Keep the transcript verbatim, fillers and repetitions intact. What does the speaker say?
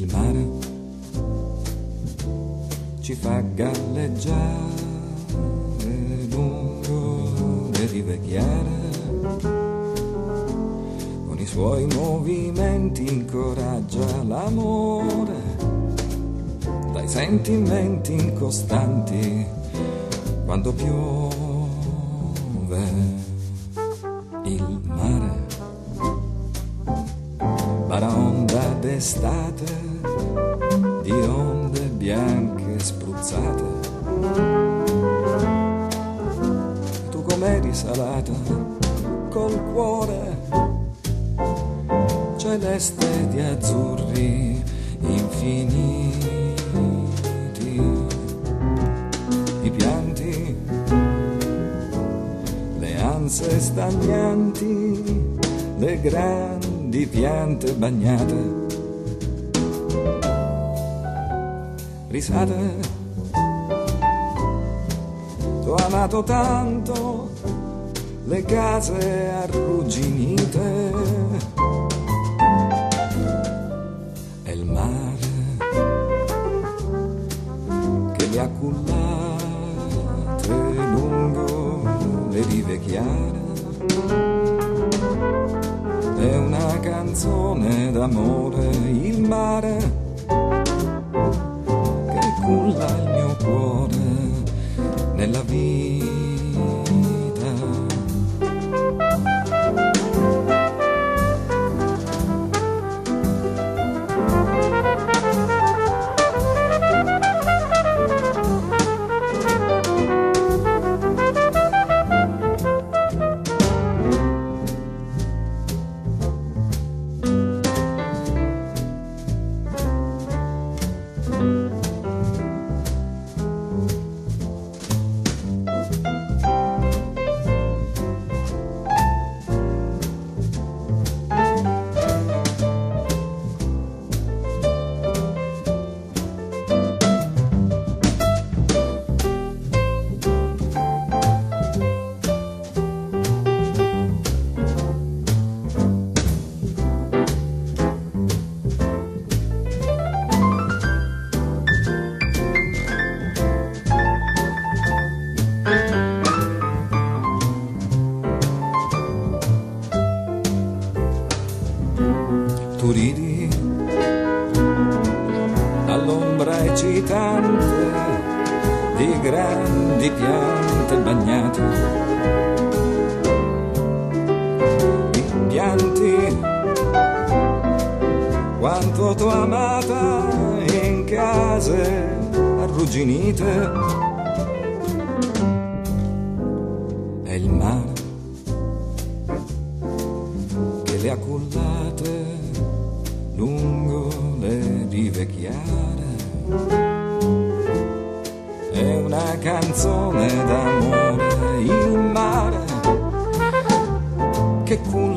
Il mare ci fa galleggiare lungo le rive chiare, con i suoi movimenti incoraggia l'amore dai sentimenti incostanti quando piove. Il mare baraonda d'estate di onde bianche spruzzate, tu com'eri salata col cuore celeste di azzurri infiniti, i pianti, le ansie stagnanti, le grandi piante bagnate, risate. T'ho amato tanto, le case arrugginite, e il mare che le ha cullate lungo le rive chiare. È una canzone d'amore, il mare culla il mio cuore nella vita. Tu ridi all'ombra eccitante di grandi piante bagnate, impianti quanto t'ho amata in case arrugginite, è il mare che le ha cullate lungo le rive chiare. È una canzone d'amore, il mare che culla